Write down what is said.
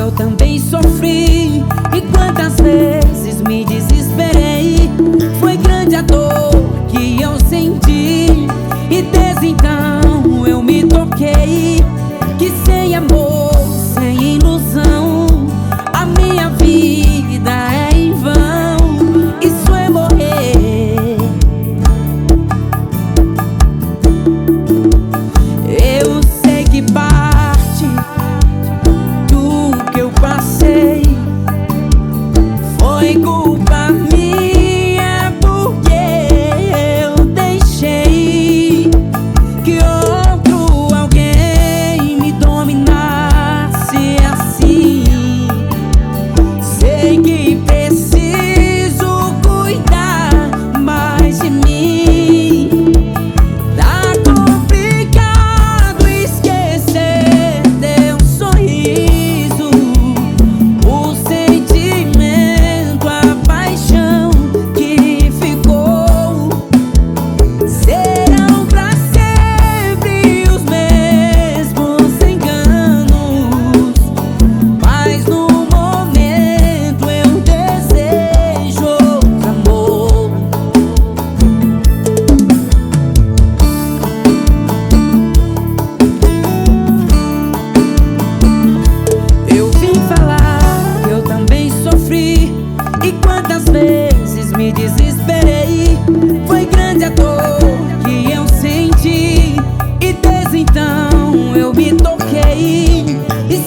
eu também sofri. E quantas vezes me desesperei. Foi grande a dor que eu senti. E desde então eu me toquei que sem amor, sem ilusão, a minha vida é em vão. Isso é morrer. Eu sei que parte do que eu passei foi culpa minha, porque eu deixei que outro alguém me dominasse assim. Sei que preciso cuidar mais de mim. Tá complicado esquecer teu sorriso, o sentimento, a paixão que ficou. Serão pra sempre os mesmos enganos, mas no momento eu desejo outro amor. Eu vim falar que eu também sofri. E quantas vezes me desesperei. Foi grande a dor que eu senti. E desde então eu me toquei. E